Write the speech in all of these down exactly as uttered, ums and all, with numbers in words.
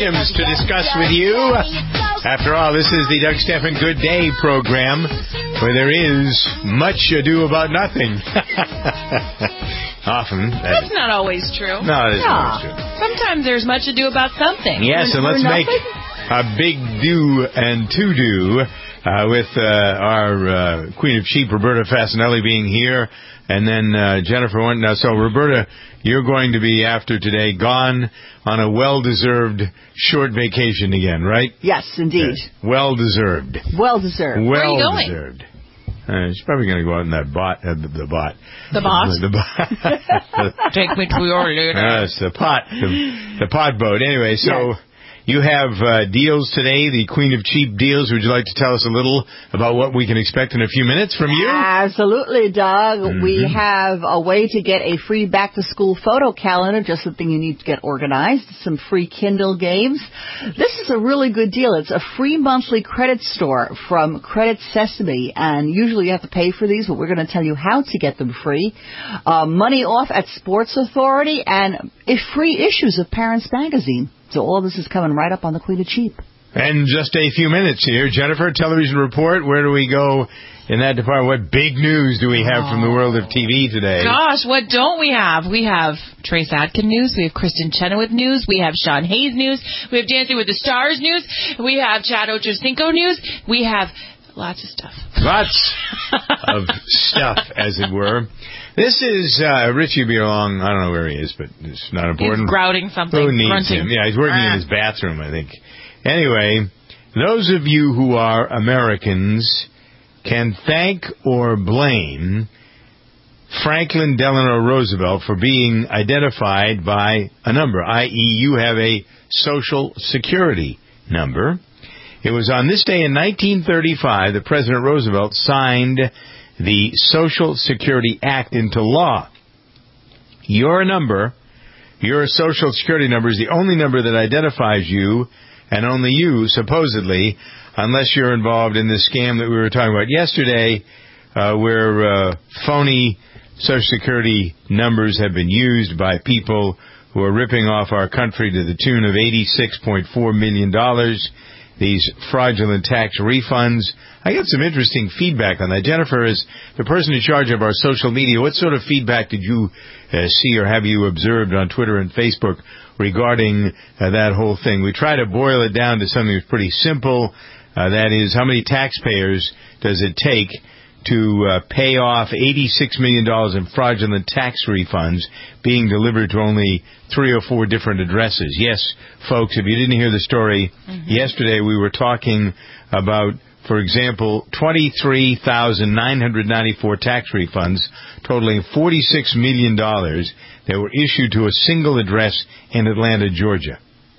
items to discuss with you. After all, this is the Doug Stephan Good Day program, where there is much ado about nothing. Often. That's not always true. No, it isn't yeah. always true. Sometimes there's much ado about something. Yes, and let's make a big do and to-do uh, with uh, our uh, Queen of Cheap, Roberta Fasanelli, being here, and then uh, Jennifer went. Now, so, Roberta, you're going to be, after today, gone on a well-deserved short vacation again, right? Yes, indeed. Yes. Well-deserved. Well-deserved. Well-deserved. Where are you going? Uh, she's probably going to go out in that bot. Uh, the, the bot. The bot? The, the bot. Take me to your later. Yes, the pot. The, the pod boat. Anyway, so... Yes. You have uh, deals today, the Queen of Cheap deals. Would you like to tell us a little about what we can expect in a few minutes from you? Absolutely, Doug. Mm-hmm. We have a way to get a free back-to-school photo calendar, just something you need to get organized, some free Kindle games. This is a really good deal. It's a free monthly credit store from Credit Sesame, and usually you have to pay for these, but we're going to tell you how to get them free. Uh, money off at Sports Authority, and a free issues of Parents Magazine. So all this is coming right up on the Queen of Cheap. And just a few minutes here. Jennifer, television report. Where do we go in that department? What big news do we have oh. from the world of T V today? Gosh, what don't we have? We have Trace Adkin news. We have Kristen Chenoweth news. We have Sean Hayes news. We have Dancing with the Stars news. We have Chad Ochocinco news. We have lots of stuff. Lots of stuff, as it were. This is uh, Richie will be along. I don't know where he is, but it's not important. He's grouting something. Who needs grunting. him? Yeah, he's working ah. in his bathroom, I think. Anyway, those of you who are Americans can thank or blame Franklin Delano Roosevelt for being identified by a number, that is, you have a Social Security number. It was on this day in nineteen thirty-five that President Roosevelt signed the Social Security Act into law. Your number, your Social Security number, is the only number that identifies you, and only you, supposedly, unless you're involved in this scam that we were talking about yesterday, uh, where uh, phony Social Security numbers have been used by people who are ripping off our country to the tune of eighty-six point four million dollars. These fraudulent tax refunds. I got some interesting feedback on that. Jennifer, is the person in charge of our social media, what sort of feedback did you uh, see or have you observed on Twitter and Facebook regarding uh, that whole thing? We try to boil it down to something that's pretty simple. Uh, that is, how many taxpayers does it take to uh, pay off eighty-six million dollars in fraudulent tax refunds being delivered to only three or four different addresses? Yes, folks, if you didn't hear the story, mm-hmm. yesterday we were talking about, for example, twenty-three thousand nine hundred ninety-four tax refunds totaling forty-six million dollars that were issued to a single address in Atlanta, Georgia.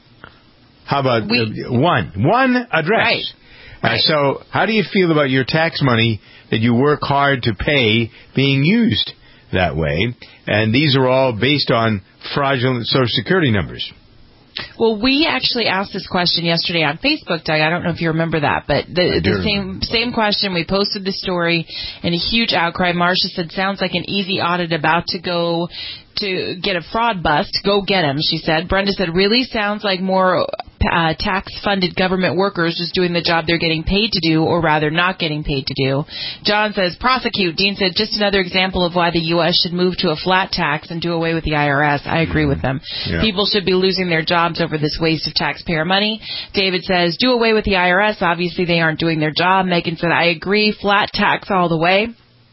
How about we, uh, one? One address. Right. Uh, right. So how do you feel about your tax money that you work hard to pay being used that way? And these are all based on fraudulent Social Security numbers. Well, we actually asked this question yesterday on Facebook, Doug. I don't know if you remember that, but the, the same same question. We posted the story and a huge outcry. Marcia said, sounds like an easy audit about to go to get a fraud bust. Go get him, she said. Brenda said, really sounds like more uh, tax-funded government workers just doing the job they're getting paid to do, or rather not getting paid to do. John says, prosecute. Dean said, just another example of why the U S should move to a flat tax and do away with the I R S. I agree with them. Yeah. People should be losing their jobs over this waste of taxpayer money. David says, do away with the I R S. Obviously, they aren't doing their job. Megan said, I agree. Flat tax all the way.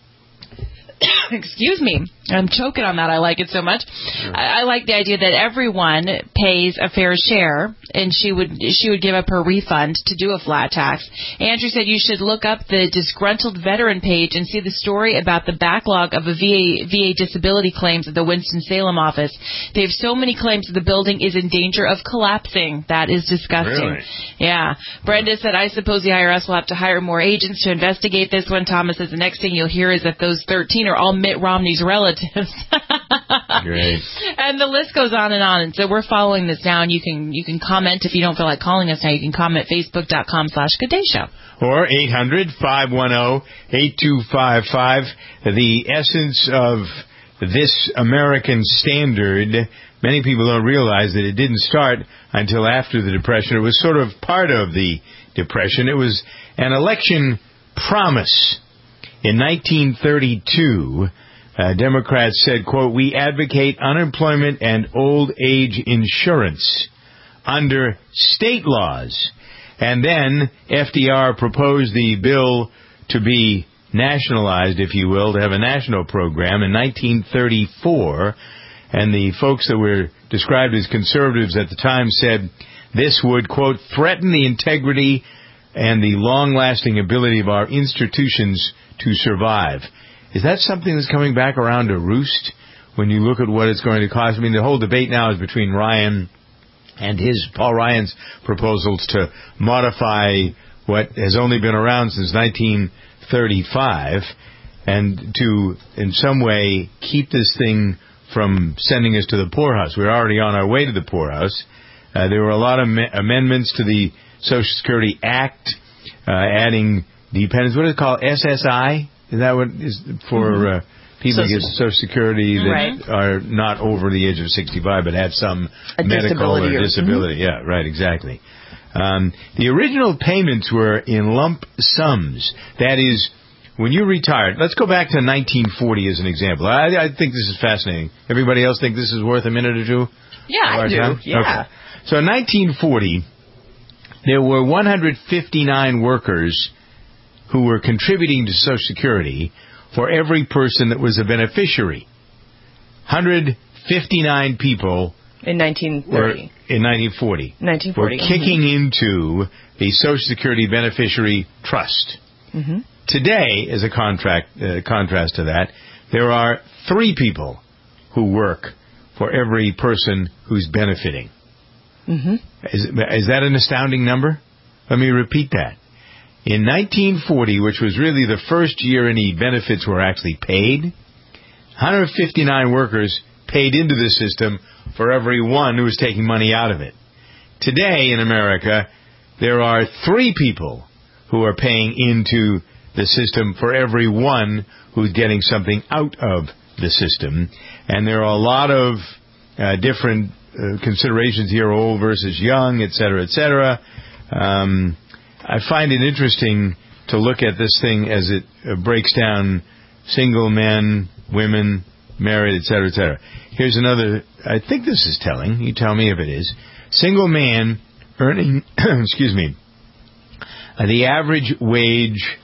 Excuse me. I'm choking on that. I like it so much. Sure. I, I like the idea that everyone pays a fair share, and she would she would give up her refund to do a flat tax. Andrew said you should look up the disgruntled veteran page and see the story about the backlog of a V A, V A disability claims at the Winston-Salem office. They have so many claims that the building is in danger of collapsing. That is disgusting. Really? Yeah. Brenda said, I suppose the I R S will have to hire more agents to investigate this one. Thomas says the next thing you'll hear is that those thirteen are all Mitt Romney's relatives. Great. And the list goes on and on. And so we're following this now. And you can you can comment if you don't feel like calling us now. You can comment Facebook.com slash Good Day Show. Or eight hundred, five one zero, eight two five five. The essence of this American standard many people don't realize that it didn't start until after the Depression. It was sort of part of the Depression. It was an election promise. In nineteen thirty-two, uh, Democrats said, quote, "We advocate unemployment and old age insurance under state laws." And then F D R proposed the bill to be nationalized, if you will, to have a national program in nineteen thirty-four. And the folks that were described as conservatives at the time said this would, quote, "threaten the integrity and the long-lasting ability of our institutions to survive." Is that something that's coming back around to roost when you look at what it's going to cost? I mean, the whole debate now is between Ryan and his, Paul Ryan's proposals to modify what has only been around since nineteen thirty-five and to, in some way, keep this thing from sending us to the poorhouse. We're already on our way to the poorhouse. Uh, there were a lot of me- amendments to the Social Security Act, uh, adding dependents. What is it called? S S I? Is that what is for mm-hmm. uh, people who get Social Security that right. are not over the age of sixty-five but have some a medical or, or disability? Mm-hmm. Yeah, right, exactly. Um, the original payments were in lump sums. That is, when you retired, let's go back to nineteen forty as an example. I, I think this is fascinating. Everybody else think this is worth a minute or two? Yeah, I do. Time? Yeah. Okay. So in nineteen forty, there were one hundred fifty-nine workers who were contributing to Social Security for every person that was a beneficiary. one hundred fifty-nine people in nineteen thirty. Were, in nineteen forty. nineteen forty. Were kicking mm-hmm. into the Social Security Beneficiary Trust. Mm-hmm. Today, as a contract, uh, contrast to that, there are three people who work for every person who's benefiting. Mm-hmm. Is, is that an astounding number? Let me repeat that. In nineteen forty, which was really the first year any benefits were actually paid, one hundred fifty-nine workers paid into the system for every one who was taking money out of it. Today in America, there are three people who are paying into the system for every one who's getting something out of the system. And there are a lot of uh, different uh, considerations here, old versus young, et cetera, et cetera. Um, I find it interesting to look at this thing as it uh, breaks down single men, women, married, et cetera, et cetera. Here's another, I think this is telling. You tell me if it is. Single man earning, excuse me, uh, the average wage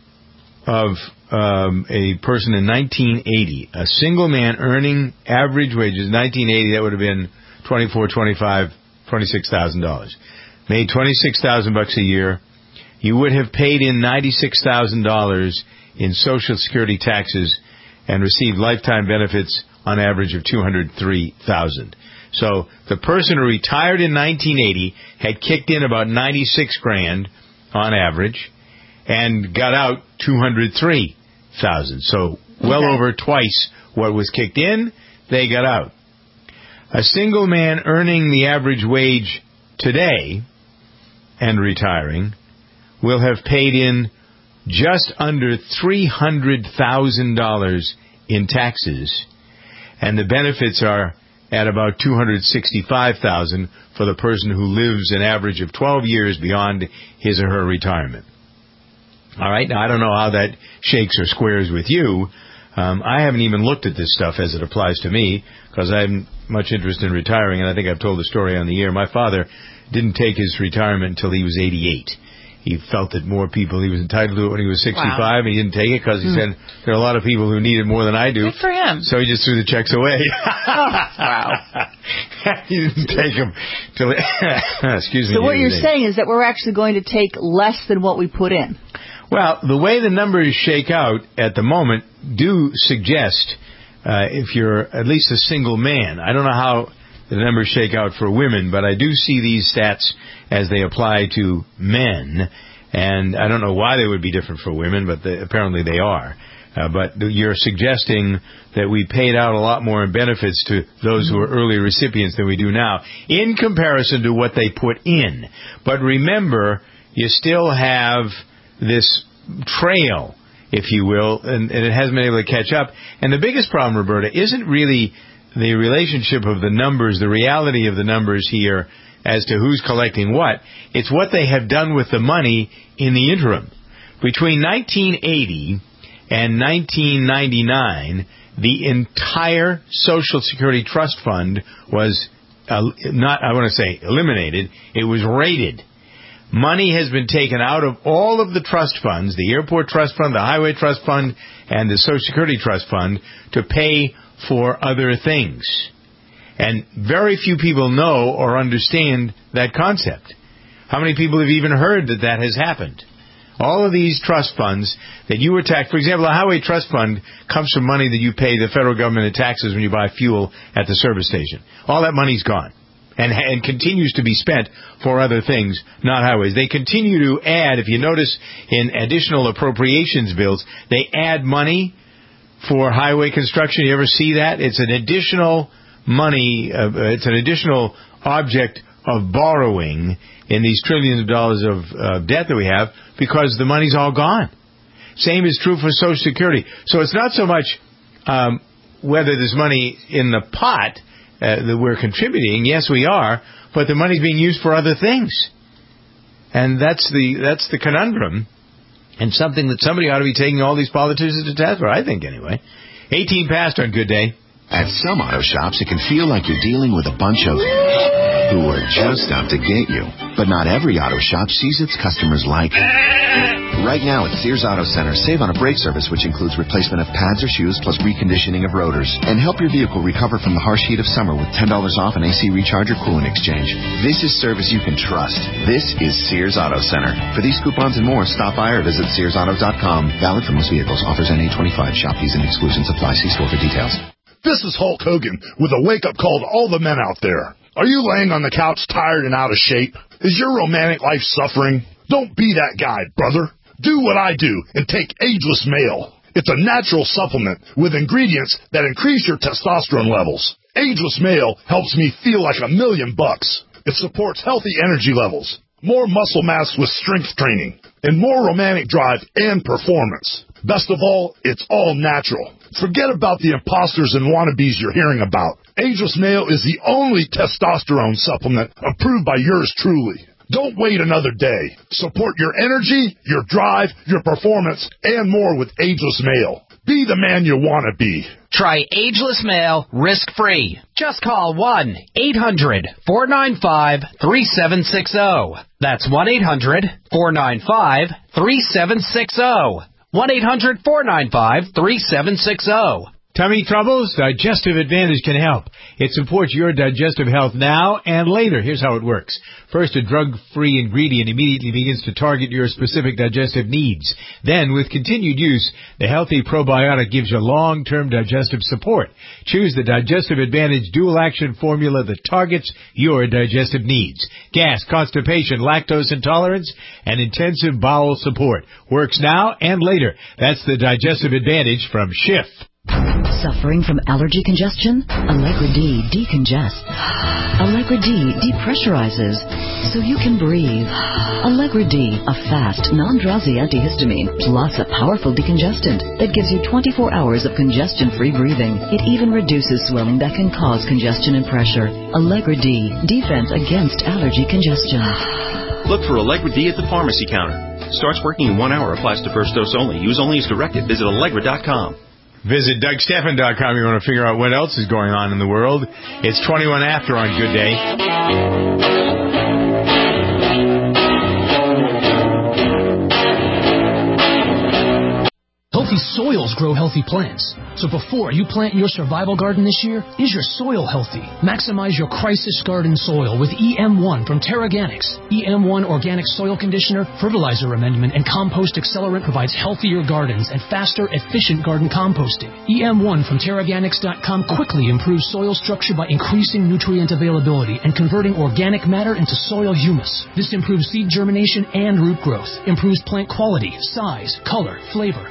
of um, a person in nineteen eighty, a single man earning average wages, nineteen eighty, that would have been twenty-four, twenty-five, twenty-six thousand dollars. Made twenty-six thousand bucks a year. You would have paid in ninety-six thousand dollars in Social Security taxes and received lifetime benefits on average of two hundred three thousand dollars. So the person who retired in nineteen eighty had kicked in about ninety-six grand on average and got out two hundred three thousand dollars. So well okay. over twice what was kicked in, they got out. A single man earning the average wage today and retiring will have paid in just under three hundred thousand dollars in taxes, and the benefits are at about two hundred sixty-five thousand dollars for the person who lives an average of twelve years beyond his or her retirement. All right, now I don't know how that shakes or squares with you. Um, I haven't even looked at this stuff as it applies to me because I haven't much interest in retiring, and I think I've told the story on the air. My father didn't take his retirement until he was eighty-eight. He felt that more people, he was entitled to it when he was sixty-five, wow. and he didn't take it because he mm. said there are a lot of people who need it more than I do. Good for him. So he just threw the checks away. Oh, wow. He didn't take them till, excuse me. So what you're saying is that we're actually going to take less than what we put in. Well, the way the numbers shake out at the moment do suggest, uh, if you're at least a single man, I don't know how the numbers shake out for women, but I do see these stats as they apply to men, and I don't know why they would be different for women, but they, apparently they are. Uh, but you're suggesting that we paid out a lot more in benefits to those who are early recipients than we do now, in comparison to what they put in. But remember, you still have this trail, if you will, and, and it hasn't been able to catch up. And the biggest problem, Roberta, isn't really the relationship of the numbers, the reality of the numbers here as to who's collecting what. It's what they have done with the money in the interim. Between nineteen eighty and nineteen ninety-nine, the entire Social Security Trust Fund was uh, not, I want to say, eliminated. It was raided. Money has been taken out of all of the trust funds, the Airport Trust Fund, the Highway Trust Fund, and the Social Security Trust Fund, to pay for other things. And very few people know or understand that concept. How many people have even heard that that has happened? All of these trust funds that you were taxed, for example, a highway trust fund comes from money that you pay the federal government in taxes when you buy fuel at the service station. All that money's gone and, and continues to be spent for other things, not highways. They continue to add, if you notice in additional appropriations bills, they add money for highway construction. You ever see that? It's an additional money, uh, it's an additional object of borrowing in these trillions of dollars of uh, debt that we have, because the money's all gone. Same is true for Social Security. So it's not so much um, whether there's money in the pot uh, that we're contributing. Yes, we are, but the money's being used for other things, and that's the that's the conundrum, and something that somebody ought to be taking all these politicians to task for. I think, anyway. eighteen past on Good Day. At some auto shops, it can feel like you're dealing with a bunch of who are just out to get you. But not every auto shop sees its customers like. Right now at Sears Auto Center, save on a brake service, which includes replacement of pads or shoes plus reconditioning of rotors. And help your vehicle recover from the harsh heat of summer with ten dollars off an A C recharge or coolant exchange. This is service you can trust. This is Sears Auto Center. For these coupons and more, stop by or visit Sears Auto dot com. Valid for most vehicles. Offers N A twenty-five. Shop fees and exclusions apply. See store for details. This is Hulk Hogan with a wake-up call to all the men out there. Are you laying on the couch tired and out of shape? Is your romantic life suffering? Don't be that guy, brother. Do what I do and take Ageless Male. It's a natural supplement with ingredients that increase your testosterone levels. Ageless Male helps me feel like a million bucks. It supports healthy energy levels, more muscle mass with strength training, and more romantic drive and performance. Best of all, it's all natural. Forget about the imposters and wannabes you're hearing about. Ageless Male is the only testosterone supplement approved by yours truly. Don't wait another day. Support your energy, your drive, your performance, and more with Ageless Male. Be the man you want to be. Try Ageless Male risk-free. Just call one eight hundred four nine five three seven six zero. That's one eight hundred four nine five three seven six zero. one eight hundred four nine five three seven six zero. Tummy troubles? Digestive Advantage can help. It supports your digestive health now and later. Here's how it works. First, a drug-free ingredient immediately begins to target your specific digestive needs. Then, with continued use, the healthy probiotic gives you long-term digestive support. Choose the Digestive Advantage dual-action formula that targets your digestive needs. Gas, constipation, lactose intolerance, and intensive bowel support. Works now and later. That's the Digestive Advantage from Schiff. Suffering from allergy congestion? Allegra D decongests. Allegra D depressurizes so you can breathe. Allegra D, a fast, non-drowsy antihistamine, plus a powerful decongestant that gives you twenty-four hours of congestion-free breathing. It even reduces swelling that can cause congestion and pressure. Allegra D, defense against allergy congestion. Look for Allegra D at the pharmacy counter. Starts working in one hour. Applies to first dose only. Use only as directed. Visit Allegra dot com. Visit Doug Stephan dot com. You want to figure out what else is going on in the world. It's twenty-one after on Good Day. Healthy soils grow healthy plants. So before you plant your survival garden this year, is your soil healthy? Maximize your crisis garden soil with E M one from TerraGanix. E M one Organic Soil Conditioner, Fertilizer Amendment, and Compost Accelerant provides healthier gardens and faster, efficient garden composting. E M one from Terraganix dot com quickly improves soil structure by increasing nutrient availability and converting organic matter into soil humus. This improves seed germination and root growth, improves plant quality, size, color, flavor, nutrient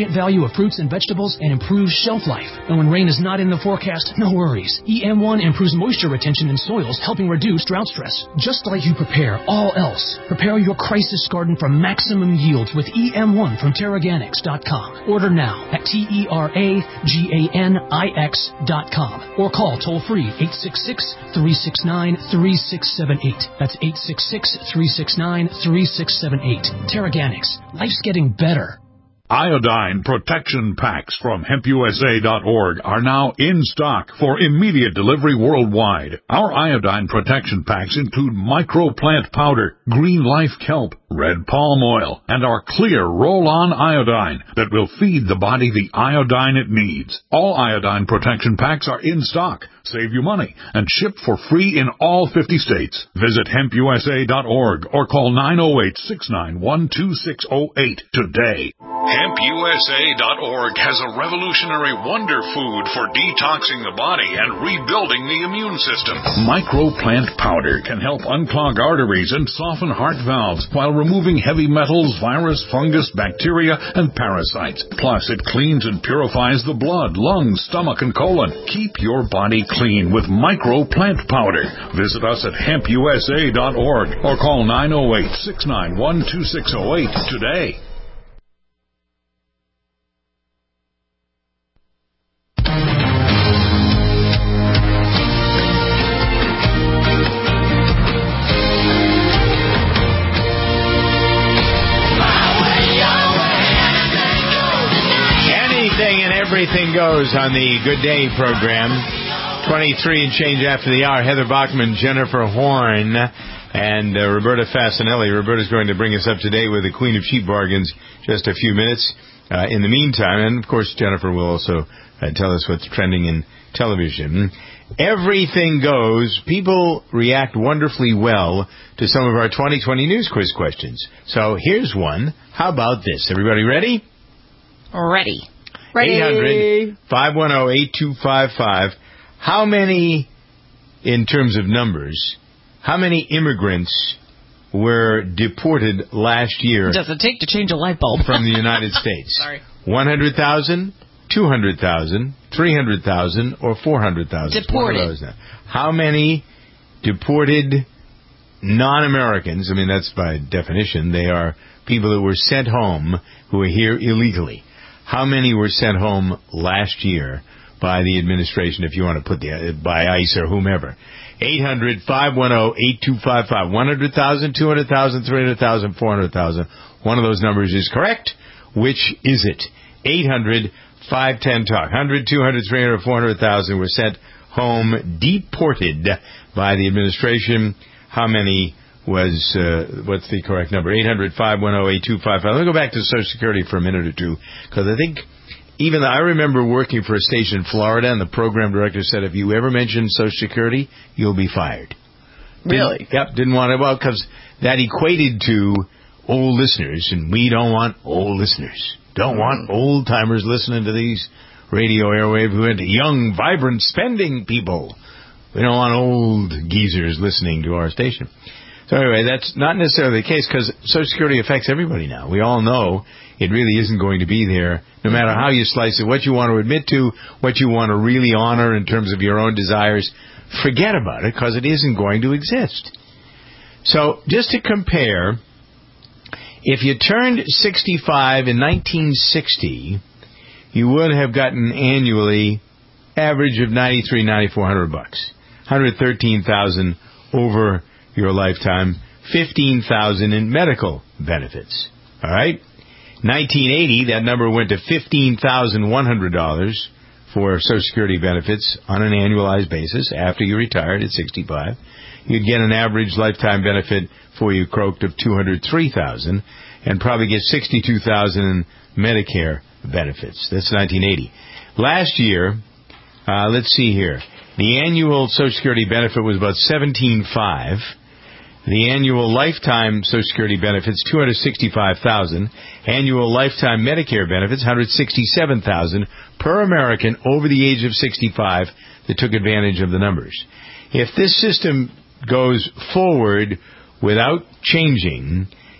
nutrient value of fruits and vegetables and improves shelf life. And when rain is not in the forecast, no worries. E M one improves moisture retention in soils, helping reduce drought stress. Just like you prepare all else, prepare your crisis garden for maximum yields with E M one from Terraganics dot com. Order now at T E R A G A N I X dot com or call toll-free eight six six, three six nine, three six seven eight. That's eight six six, three six nine, three six seven eight. Terraganics. Life's getting better. Iodine protection packs from hemp U S A dot org are now in stock for immediate delivery worldwide. Our iodine protection packs include microplant powder, green life kelp, red palm oil, and our clear roll-on iodine that will feed the body the iodine it needs. All iodine protection packs are in stock, save you money, and shipped for free in all fifty states. Visit hemp U S A dot org or call nine oh eight, six nine one, two six oh eight today. hemp U S A dot org has a revolutionary wonder food for detoxing the body and rebuilding the immune system. Microplant powder can help unclog arteries and soften heart valves while removing heavy metals, virus, fungus, bacteria, and parasites. Plus, it cleans and purifies the blood, lungs, stomach, and colon. Keep your body clean with microplant powder. Visit us at hemp U S A dot org or call nine oh eight, six nine one, two six oh eight today. Everything goes on the Good Day program. twenty-three and change after the hour. Heather Bachman, Jennifer Horn, and uh, Roberta Fasanelli. Roberta's going to bring us up to date with the Queen of Cheap Bargains just a few minutes. Uh, in the meantime, and of course Jennifer will also uh, tell us what's trending in television. Everything goes. People react wonderfully well to some of our twenty twenty news quiz questions. So here's one. How about this? Everybody ready? Ready. eight hundred, five one zero, eight two five five. How many, in terms of numbers, how many immigrants were deported last year? Does it take to change a light bulb? From the United States? Sorry. one hundred thousand, two hundred thousand, three hundred thousand, or four hundred thousand? Deported. How many deported non-Americans, I mean, that's by definition, they are people who were sent home who are here illegally. How many were sent home last year by the administration, if you want to put the, by ICE or whomever? eight hundred, five one zero, eight two five five. one hundred thousand, two hundred thousand, three hundred thousand, four hundred thousand. One of those numbers is correct. Which is it? eight hundred, five one zero, talk. one hundred, two hundred, three hundred, four hundred thousand were sent home, deported by the administration. How many was, uh, what's the correct number? eight hundred, five one zero, eight two five five. Let me go back to Social Security for a minute or two, because I think even I remember working for a station in Florida, and the program director said, if you ever mention Social Security, you'll be fired. Really? Didn't, yep, didn't want it. Well, because that equated to old listeners, and we don't want old listeners. Don't want old-timers listening to these radio airwaves. We want young, vibrant, spending people. We don't want old geezers listening to our station. So anyway, that's not necessarily the case, because Social Security affects everybody now. We all know it really isn't going to be there, no matter how you slice it, what you want to admit to, what you want to really honor in terms of your own desires. Forget about it, because it isn't going to exist. So just to compare, if you turned sixty-five in nineteen sixty, you would have gotten annually average of ninety-three, ninety-four hundred bucks, one hundred thirteen thousand over your lifetime, fifteen thousand in medical benefits. All right. nineteen eighty, that number went to fifteen thousand one hundred dollars for Social Security benefits on an annualized basis after you retired at sixty-five. You'd get an average lifetime benefit for you croaked of two hundred three thousand dollars and probably get sixty-two thousand dollars in Medicare benefits. That's nineteen eighty. Last year, uh, let's see here, the annual Social Security benefit was about seventeen thousand five hundred dollars. The annual lifetime Social Security benefits, two hundred sixty-five thousand dollars. Annual lifetime Medicare benefits, one hundred sixty-seven thousand dollars per American over the age of sixty-five that took advantage of the numbers. If this system goes forward without changing,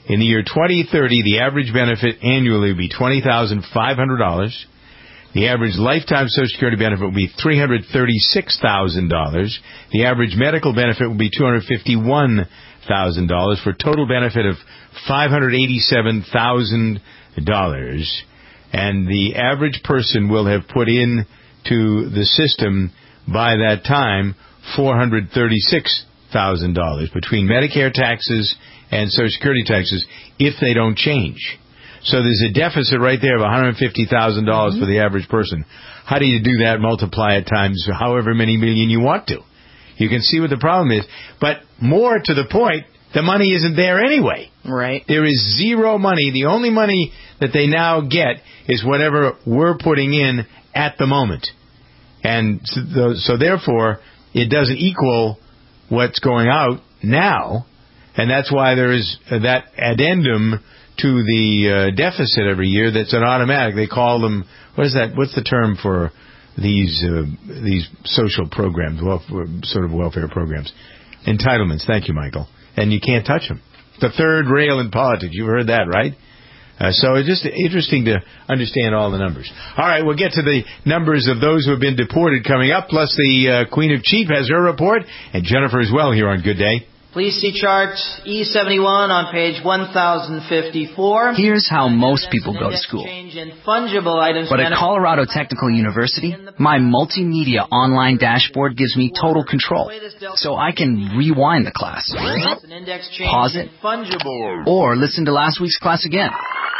In the year twenty thirty, the average benefit annually will be twenty thousand five hundred dollars. The average lifetime Social Security benefit will be three hundred thirty-six thousand dollars. The average medical benefit will be two hundred fifty-one thousand dollars for a total benefit of five hundred eighty-seven thousand dollars. And the average person will have put in to the system by that time four hundred thirty-six thousand dollars between Medicare taxes and Social Security taxes if they don't change. So there's a deficit right there of one hundred fifty thousand dollars mm-hmm. for the average person. How do you do that? Multiply it times however many million you want to. You can see what the problem is. But more to the point, the money isn't there anyway. Right. There is zero money. The only money that they now get is whatever we're putting in at the moment. And so, so therefore, it doesn't equal what's going out now. And that's why there is that addendum to the uh, deficit every year that's an automatic. They call them, what is that? What's the term for these uh, these social programs, welfare, sort of welfare programs? Entitlements. Thank you, Michael. And you can't touch them. The third rail in politics. You've heard that, right? Uh, so it's just interesting to understand all the numbers. All right, we'll get to the numbers of those who have been deported coming up, plus the uh, Queen of Cheap has her report, and Jennifer as well here on Good Day. Please see chart E seventy-one on page one thousand fifty-four. Here's how most people go to school. But at Colorado Technical University, my multimedia online dashboard gives me total control. So I can rewind the class, pause it, or listen to last week's class again.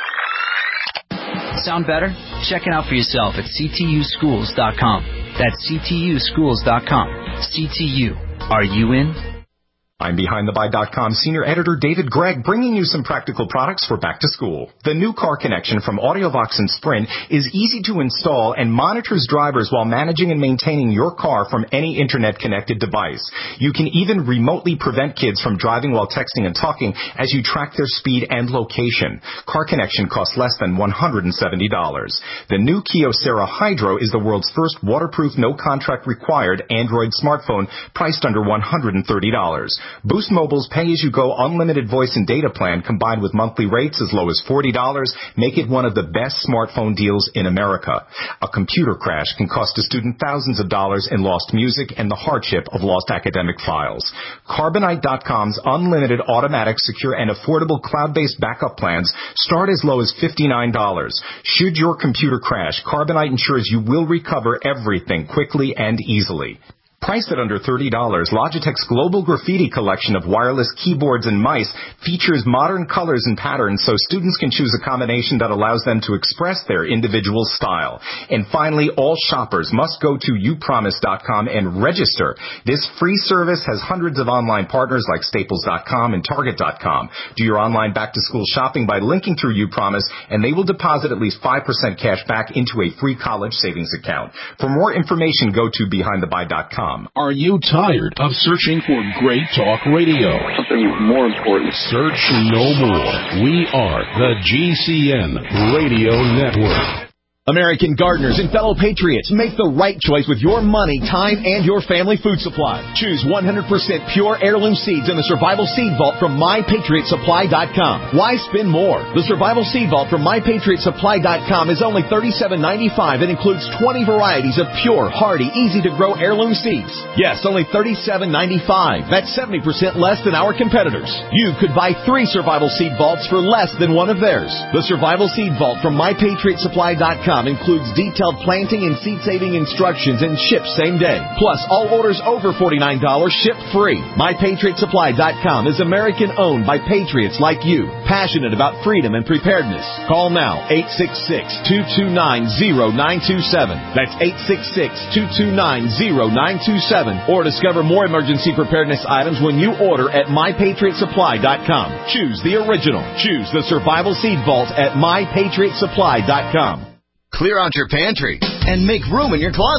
Sound better? Check it out for yourself at c t u schools dot com. That's c t u schools dot com. C T U. Are you in? I'm Behind The Buy dot com senior editor David Gregg, bringing you some practical products for back to school. The new Car Connection from AudioVox and Sprint is easy to install and monitors drivers while managing and maintaining your car from any internet-connected device. You can even remotely prevent kids from driving while texting and talking as you track their speed and location. Car Connection costs less than one hundred seventy dollars. The new Kyocera Hydro is the world's first waterproof, no-contract required Android smartphone priced under one hundred thirty dollars. Boost Mobile's pay-as-you-go unlimited voice and data plan combined with monthly rates as low as forty dollars make it one of the best smartphone deals in America. A computer crash can cost a student thousands of dollars in lost music and the hardship of lost academic files. Carbonite dot com's unlimited, automatic, secure, and affordable cloud-based backup plans start as low as fifty-nine dollars. Should your computer crash, Carbonite ensures you will recover everything quickly and easily. Priced at under thirty dollars, Logitech's Global Graffiti collection of wireless keyboards and mice features modern colors and patterns so students can choose a combination that allows them to express their individual style. And finally, all shoppers must go to you promise dot com and register. This free service has hundreds of online partners like Staples dot com and Target dot com. Do your online back-to-school shopping by linking through UPromise, and they will deposit at least five percent cash back into a free college savings account. For more information, go to Behind The Buy dot com. Are you tired of searching for great talk radio? Something more important. Search no more. We are the G C N Radio Network. American gardeners and fellow patriots, make the right choice with your money, time, and your family food supply. Choose one hundred percent pure heirloom seeds in the Survival Seed Vault from my patriot supply dot com. Why spend more? The Survival Seed Vault from my patriot supply dot com is only thirty-seven ninety-five and includes twenty varieties of pure, hardy, easy-to-grow heirloom seeds. Yes, only thirty-seven ninety-five. That's seventy percent less than our competitors. You could buy three Survival Seed Vaults for less than one of theirs. The Survival Seed Vault from my patriot supply dot com includes detailed planting and seed-saving instructions and ships same day. Plus, all orders over forty-nine dollars ship free. my patriot supply dot com is American-owned by patriots like you, passionate about freedom and preparedness. Call now, eight six six, two two nine, zero nine two seven. That's eight six six, two two nine, zero nine two seven. Or discover more emergency preparedness items when you order at my patriot supply dot com. Choose the original. Choose the Survival Seed Vault at my patriot supply dot com. Clear out your pantry and make room in your closets.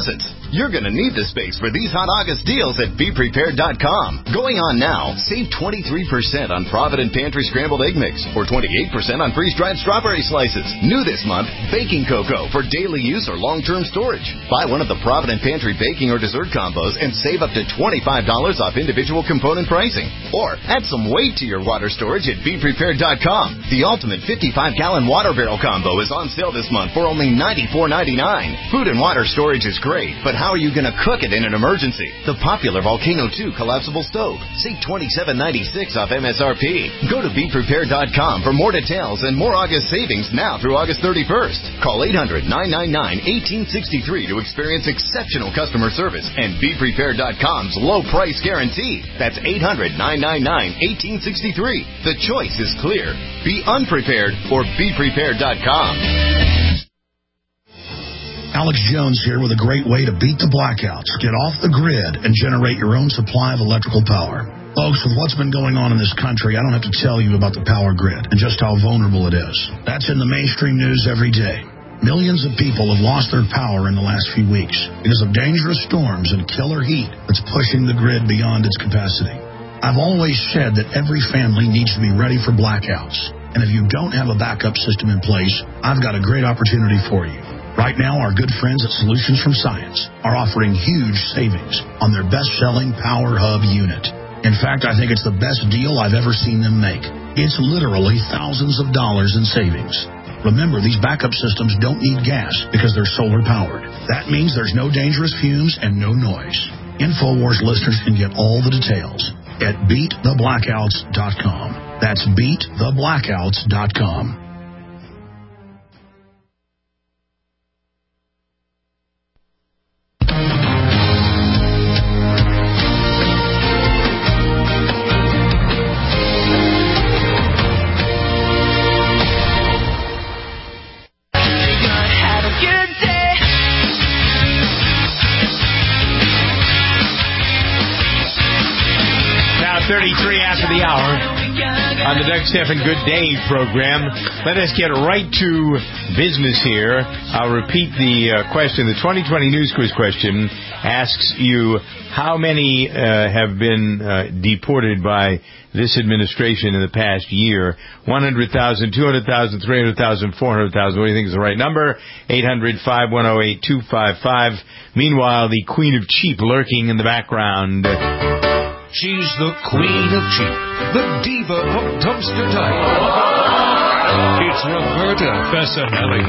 You're going to need the space for these hot August deals at be prepared dot com. Going on now, save twenty-three percent on Provident Pantry Scrambled Egg Mix or twenty-eight percent on freeze-dried strawberry slices. New this month, baking cocoa for daily use or long-term storage. Buy one of the Provident Pantry baking or dessert combos and save up to twenty-five dollars off individual component pricing. Or add some weight to your water storage at be prepared dot com. The ultimate fifty-five gallon water barrel combo is on sale this month for only ninety-four ninety-nine. Food and water storage is great, but how are you going to cook it in an emergency? The popular Volcano two collapsible stove. Save twenty-seven ninety-six off M S R P. Go to be prepared dot com for more details and more August savings now through August thirty-first. Call eight hundred nine nine nine one eight six three to experience exceptional customer service and be prepared dot com's low price guarantee. That's eight hundred nine nine nine one eight six three. The choice is clear. Be unprepared or be prepared dot com. Alex Jones here with a great way to beat the blackouts, get off the grid, and generate your own supply of electrical power. Folks, with what's been going on in this country, I don't have to tell you about the power grid and just how vulnerable it is. That's in the mainstream news every day. Millions of people have lost their power in the last few weeks because of dangerous storms and killer heat that's pushing the grid beyond its capacity. I've always said that every family needs to be ready for blackouts. And if you don't have a backup system in place, I've got a great opportunity for you. Right now, our good friends at Solutions from Science are offering huge savings on their best-selling Power Hub unit. In fact, I think it's the best deal I've ever seen them make. It's literally thousands of dollars in savings. Remember, these backup systems don't need gas because they're solar-powered. That means there's no dangerous fumes and no noise. InfoWars listeners can get all the details at beat the blackouts dot com. That's beat the blackouts dot com. thirty-three after the hour on the Doug Stephan Good Day program. Let us get right to business here. I'll repeat the uh, question. The twenty twenty News Quiz question asks you how many uh, have been uh, deported by this administration in the past year. one hundred thousand, two hundred thousand, three hundred thousand, four hundred thousand. What do you think is the right number? eight hundred, five one zero, eight two five five. Meanwhile, the Queen of Cheap lurking in the background. She's the Queen of Cheap, the diva of dumpster diving. It's Roberta Bessanelli.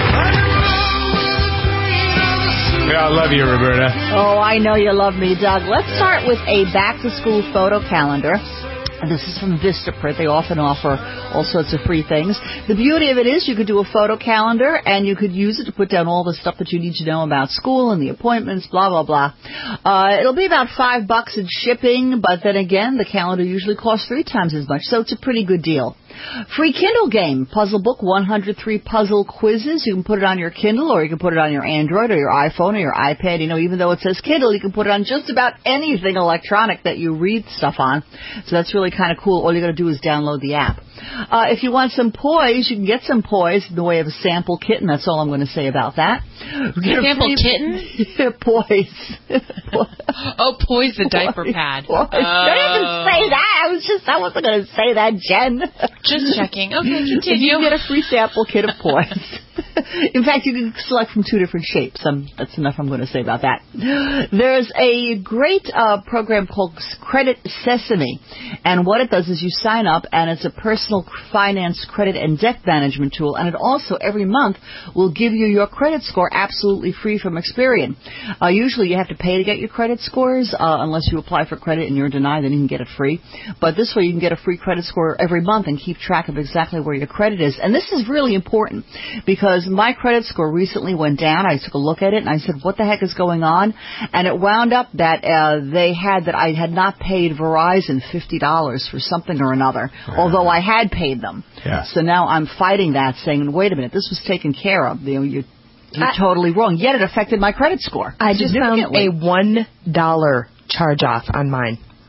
Yeah, I love you, Roberta. Oh, I know you love me, Doug. Let's start with a back-to-school photo calendar. This is from Vistaprint. They often offer all sorts of free things. The beauty of it is you could do a photo calendar, and you could use it to put down all the stuff that you need to know about school and the appointments, blah, blah, blah. Uh, it'll be about five bucks in shipping, but then again, the calendar usually costs three times as much, so it's a pretty good deal. Free Kindle game, puzzle book, one hundred three puzzle quizzes. You can put it on your Kindle, or you can put it on your Android or your iPhone or your iPad. You know, even though it says Kindle, you can put it on just about anything electronic that you read stuff on. So that's really kind of cool. All you got to do is download the app. Uh, if you want some poise, you can get some poise in the way of a sample kitten. That's all I'm going to say about that. Get sample free... kitten? Poise. Oh, poise the diaper pad. Poise. Oh. Don't even say that. I was just, I wasn't going to say that, Jen. Just checking. Okay, continue. You can get a free sample kit of poise. In fact, you can select from two different shapes. Um, that's enough I'm going to say about that. There's a great uh, program called Credit Sesame, and what it does is you sign up, and it's a personal finance credit and debt management tool, and it also every month will give you your credit score absolutely free from Experian. Uh, usually you have to pay to get your credit scores, uh, unless you apply for credit and you're denied, then you can get it free. But this way you can get a free credit score every month and keep track of exactly where your credit is. And this is really important because my credit score recently went down. I took a look at it and I said, what the heck is going on? And it wound up that uh, they had that I had not paid Verizon fifty dollars for something or another, yeah. although I had paid them. Yeah. So now I'm fighting that, saying, wait a minute, this was taken care of. You know, you're, you're I, totally wrong. Yet it affected my credit score. I just found a one dollar charge-off on mine.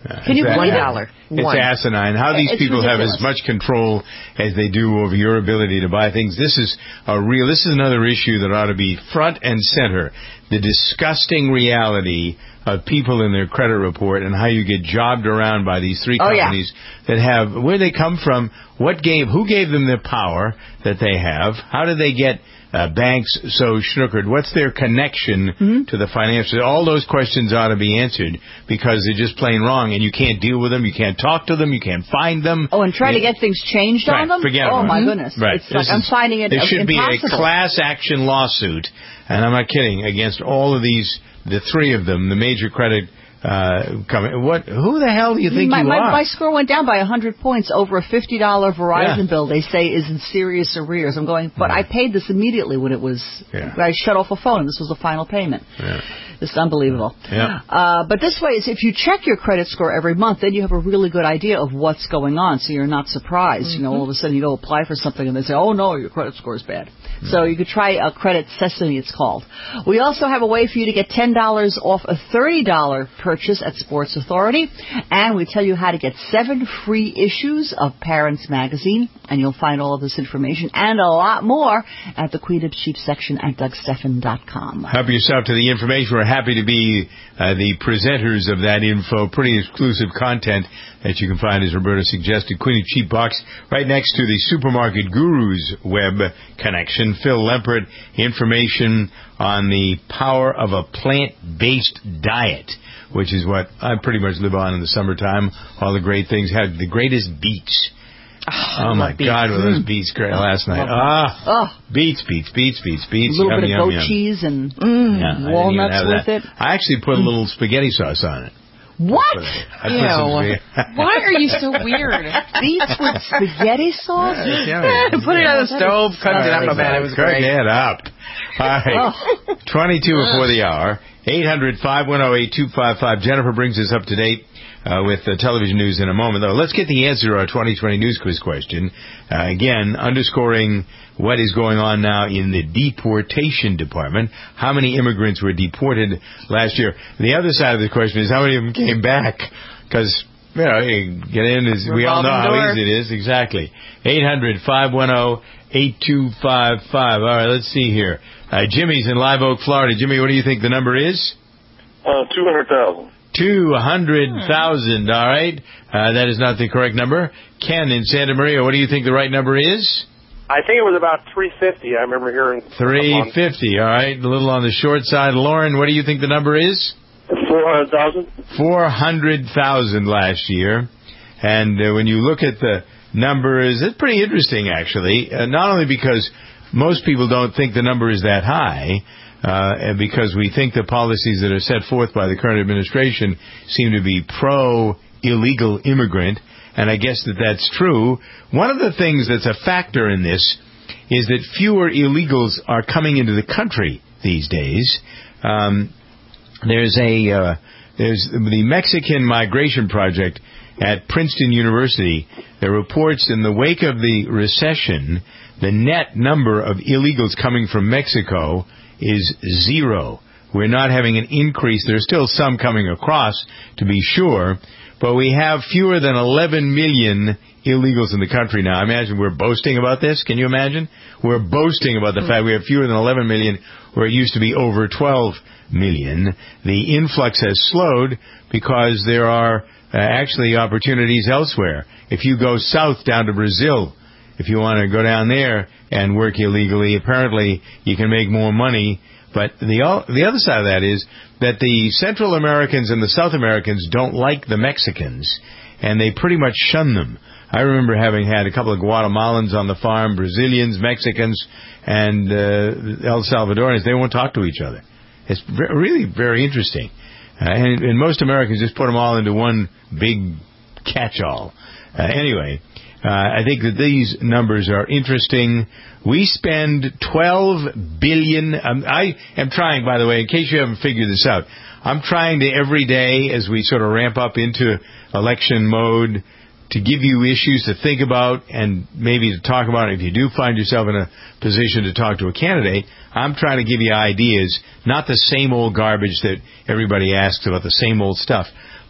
Uh, Can you believe it? Dollar. It's One. asinine. How these It's people ridiculous. have as much control as they do over your ability to buy things. This is a real. This is another issue that ought to be front and center. The disgusting reality of people in their credit report and how you get jobbed around by these three Oh, yeah. companies that have where they come from, what gave, who gave them the power that they have, how did they get uh, banks so snookered, what's their connection Mm-hmm. to the financial, all those questions ought to be answered because they're just plain wrong and you can't deal with them, you can't talk to them, you can't find them. Oh, and try to Yeah. get things changed Right, on them? forget oh, about my it. goodness. Right. It's like This I'm is- finding it There should impossible. be a class action lawsuit, and I'm not kidding, against all of these, the three of them, the major credit uh, company. What? Who the hell do you think my, you my, are? my score went down by one hundred points over a fifty dollars Verizon Yeah. bill they say is in serious arrears. I'm going, but I paid this immediately when it was, Yeah. I shut off a phone and this was the final payment. Yeah. It's unbelievable. Yeah. Uh, but this way is if you check your credit score every month, then you have a really good idea of what's going on, so you're not surprised. Mm-hmm. You know, all of a sudden you go apply for something and they say, oh no, your credit score is bad. Mm-hmm. So you could try a Credit Sesame, it's called. We also have a way for you to get ten dollars off a thirty dollars purchase at Sports Authority, and we tell you how to get seven free issues of Parents Magazine, and you'll find all of this information and a lot more at the Queen of Cheap section at Doug Stephan dot com. Help yourself to the information. We're happy to be uh, the presenters of that info. Pretty exclusive content that you can find, as Roberta suggested. Queen of Cheap box right next to the Supermarket Gurus web connection. Phil Lempert, information on the power of a plant-based diet, which is what I pretty much live on in the summertime. All the great things. Had the greatest beets. Oh, Oh, my beets. God, were those Mm. beets great last night. Love them. Ah, Oh. beets, beets, beets, beets, beets. A little Yum, bit of yum, goat yum. cheese and Yeah, I didn't even walnuts have with that. it. I actually put a little spaghetti sauce on it. What? I put some Ew. spaghetti- Why are you so weird? Beets with spaghetti sauce? It's yummy. Put it on the stove, cooked it up a bit. It was Cook great. it up. All right. Oh. twenty-two before the hour. eight hundred, five one zero, eight two five five. Jennifer brings us up to date uh, with the television news in a moment, though. Let's get the answer to our twenty twenty news quiz question. Uh, again, underscoring what is going on now in the deportation department. How many immigrants were deported last year? The other side of the question is how many of them came back? Because, you know, you get in, is, we all know how Revolving door. easy it is. Exactly. eight hundred, five one zero, eight two five five. All right, let's see here. Uh, Jimmy's in Live Oak, Florida. Jimmy, what do you think the number is? Uh, two hundred thousand. two hundred thousand. All right. Uh, that is not the correct number. Ken in Santa Maria, what do you think the right number is? I think it was about three fifty. I remember hearing. three fifty. All right. A little on the short side. Lauren, what do you think the number is? Four hundred thousand. four hundred thousand last year. And uh, when you look at the numbers, it's pretty interesting, actually. Uh, not only because most people don't think the number is that high, uh, and because we think the policies that are set forth by the current administration seem to be pro-illegal immigrant, and I guess that that's true. One of the things that's a factor in this is that fewer illegals are coming into the country these days. Um, there's a uh, there's the Mexican Migration Project at Princeton University that reports in the wake of the recession, the net number of illegals coming from Mexico is zero. We're not having an increase. There's still some coming across, to be sure, but we have fewer than eleven million illegals in the country now. I imagine we're boasting about this. Can you imagine? We're boasting about the fact we have fewer than eleven million, where it used to be over twelve million. The influx has slowed because there are uh, actually opportunities elsewhere. If you go south down to Brazil, if you want to go down there and work illegally, apparently you can make more money. But the the other side of that is that the Central Americans and the South Americans don't like the Mexicans, and they pretty much shun them. I remember having had a couple of Guatemalans on the farm, Brazilians, Mexicans, and uh, El Salvadorians. They won't talk to each other. It's ve- really very interesting. Uh, and, and most Americans just put them all into one big catch-all. Uh, anyway, uh, I think that these numbers are interesting. We spend twelve billion dollars. Um, I am trying, by the way, in case you haven't figured this out, I'm trying to every day as we sort of ramp up into election mode to give you issues to think about and maybe to talk about. If you do find yourself in a position to talk to a candidate, I'm trying to give you ideas, not the same old garbage that everybody asks about, the same old stuff,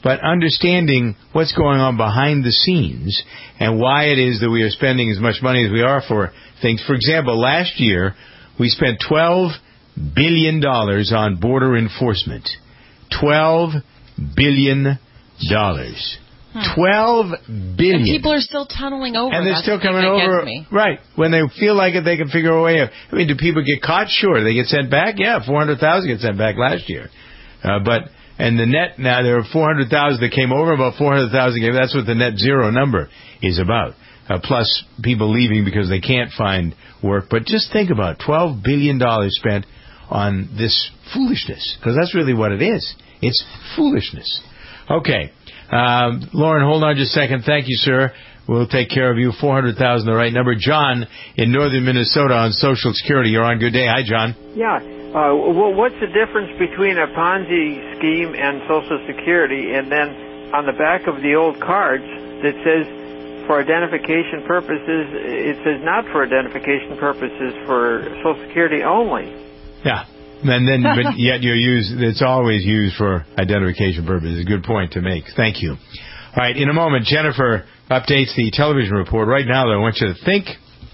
but understanding what's going on behind the scenes and why it is that we are spending as much money as we are for things. For example, last year we spent twelve billion dollars on border enforcement. twelve billion dollars. Twelve billion. And people are still tunneling over. And they're That's still the thing coming that over. gets me. Right. When they feel like it, they can figure a way out. I mean, do people get caught? Sure. They get sent back? Yeah, four hundred thousand get sent back last year. Uh, but, and the net, now there are four hundred thousand that came over, about four hundred thousand came. That's what the net zero number is about. Uh, plus people leaving because they can't find work. But just think about it. twelve billion dollars spent on this foolishness. Because that's really what it is. It's foolishness. Okay. Um, Lauren, hold on just a second. Thank you, sir. We'll take care of you. four hundred thousand, the right number. John in northern Minnesota on Social Security. You're on. Good day. Hi, John. Yeah. Uh, well, what's the difference between a Ponzi scheme and Social Security? And then on the back of the old cards that says for identification purposes, it says not for identification purposes, for Social Security only. Yeah. And then, but yet you're used, it's always used for identification purposes. Good point to make. Thank you. All right, in a moment, Jennifer updates the television report. Right now, though, I want you to think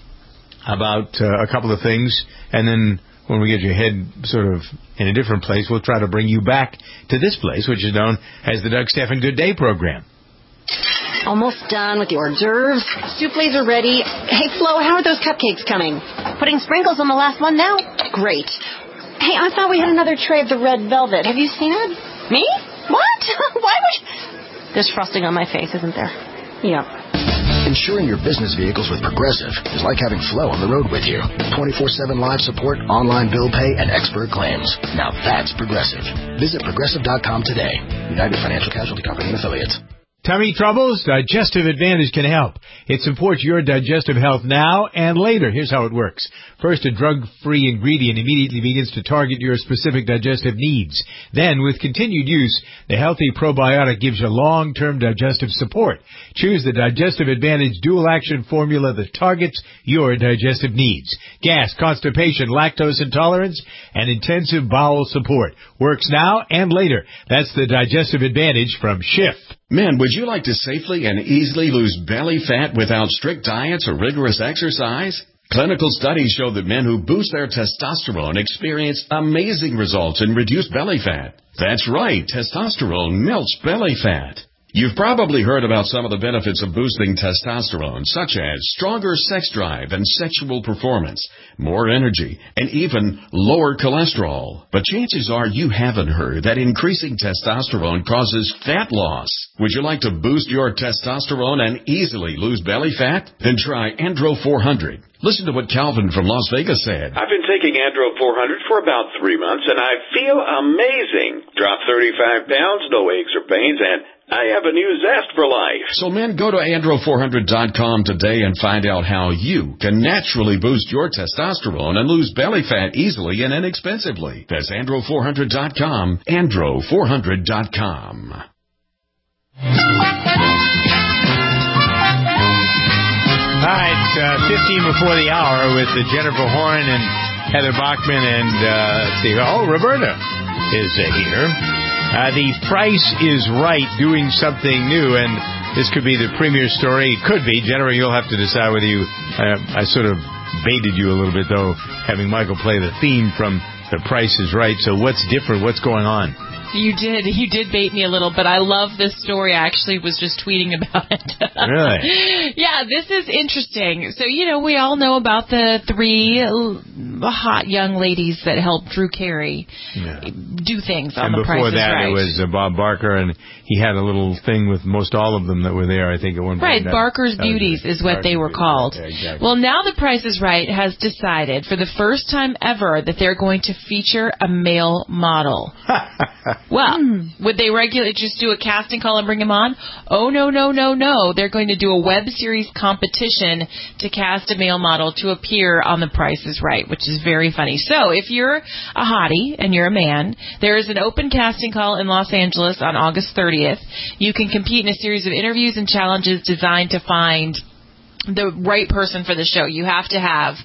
about uh, a couple of things, and then when we get your head sort of in a different place, we'll try to bring you back to this place, which is known as the Doug Stephan Good Day program. Almost done with the hors d'oeuvres. Souffles are ready. Hey, Flo, how are those cupcakes coming? Putting sprinkles on the last one now. Great. Hey, I thought we had another tray of the red velvet. Have you seen it? Me? What? Why would you... There's frosting on my face, isn't there? Yep. Insuring your business vehicles with Progressive is like having Flo on the road with you. twenty-four seven live support, online bill pay, and expert claims. Now that's Progressive. Visit Progressive dot com today. United Financial Casualty Company and Affiliates. Tummy troubles? Digestive Advantage can help. It supports your digestive health now and later. Here's how it works. First, a drug-free ingredient immediately begins to target your specific digestive needs. Then, with continued use, the healthy probiotic gives you long-term digestive support. Choose the Digestive Advantage dual-action formula that targets your digestive needs. Gas, constipation, lactose intolerance, and intensive bowel support. Works now and later. That's the Digestive Advantage from Schiff. Men, would you like to safely and easily lose belly fat without strict diets or rigorous exercise? Clinical studies show that men who boost their testosterone experience amazing results in reduced belly fat. That's right, testosterone melts belly fat. You've probably heard about some of the benefits of boosting testosterone, such as stronger sex drive and sexual performance, more energy, and even lower cholesterol. But chances are you haven't heard that increasing testosterone causes fat loss. Would you like to boost your testosterone and easily lose belly fat? Then try Andro four hundred. Listen to what Calvin from Las Vegas said. I've been taking Andro four hundred for about three months, and I feel amazing. Dropped thirty-five pounds, no aches or pains, and I have a new zest for life. So men, go to Andro four hundred dot com today and find out how you can naturally boost your testosterone and lose belly fat easily and inexpensively. That's Andro four hundred dot com, Andro four hundred dot com. All right, uh, fifteen before the hour with uh, Jennifer Horn and Heather Bachman and, uh, let's see, oh, Roberta is uh, here. Uh, the Price is Right, doing something new, and this could be the premier story. It could be. Jennifer, you'll have to decide whether you, uh, I sort of baited you a little bit, though, having Michael play the theme from The Price is Right. So what's different? What's going on? You did. You did bait me a little, but I love this story. I actually was just tweeting about it. Really? Yeah, this is interesting. So, you know, we all know about the three hot young ladies that helped Drew Carey yeah. do things on and The Price is Right. And before that, it was uh, Bob Barker, and he had a little thing with most all of them that were there, I think, at one point. Right, Barker's that Beauties is what Barker's they were called. Okay, exactly. Well, now The Price is Right has decided for the first time ever that they're going to feature a male model. Well, mm. would they regularly just do a casting call and bring him on? Oh, no, no, no, no. They're going to do a web series competition to cast a male model to appear on The Price is Right, which is very funny. So if you're a hottie and you're a man, there is an open casting call in Los Angeles on August thirtieth. You can compete in a series of interviews and challenges designed to find the right person for the show. You have to have